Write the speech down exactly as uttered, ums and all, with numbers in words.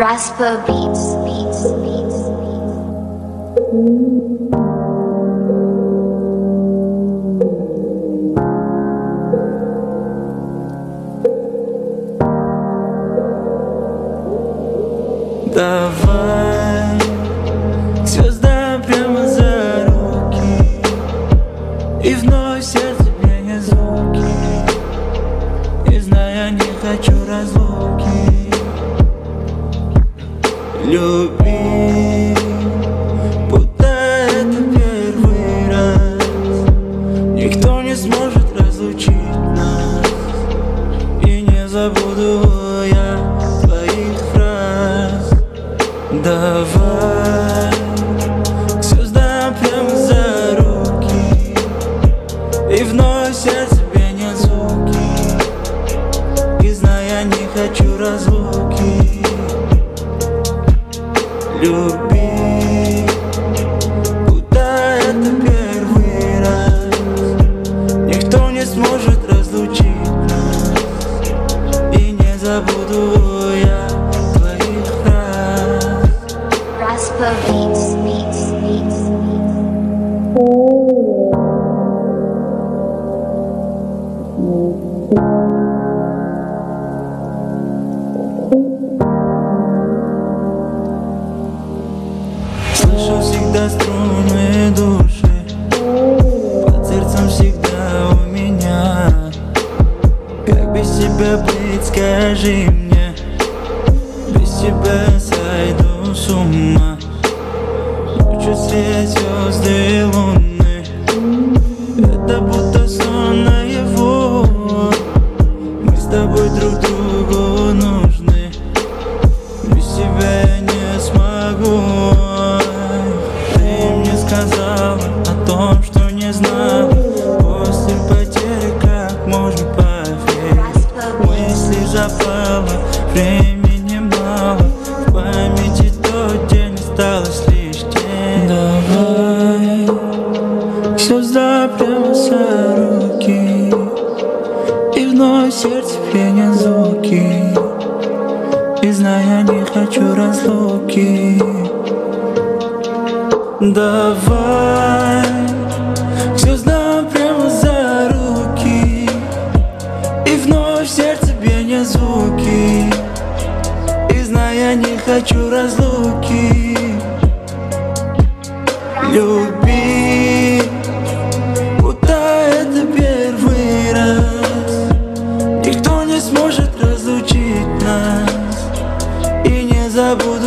Raspa Beats, Beats, Beats. Давай к звездам прямо за руки, и вновь сердце пенят звуки, и зная, не хочу разлуки. Люби, будто это первый раз. Никто не сможет разлучить нас, и не забуду я твоих фраз. Давай к звездам прямо за руки, и вновь сердце пенят звуки, и зная, не хочу разлуки. Люби, будто это первый раз. Никто не сможет разлучить нас, и не забуду я твоих фраз. Raspa Beats, Beats, Beats. Слышу всегда струны души, под сердцем всегда у меня. Как без тебя быть, скажи мне, без тебя сойду с ума. Ночью свет звезды и луны, это будто сон наяву. Мы с тобой друг другу нужны, без тебя я не смогу. Ты мне сказала о том, что не знала. После потери как можно поверить? Мысли запала, времени мало, в памяти тот день осталось лишь тень. Давай к звездам прямо за руки, и вновь сердце пенят звуки, и зная, не хочу разлуки. Давай к звездам прямо за руки, и вновь сердце пенят звуки, и зная, не хочу разлуки. Люби, будто это первый раз. Никто не сможет разлучить нас, и не забуду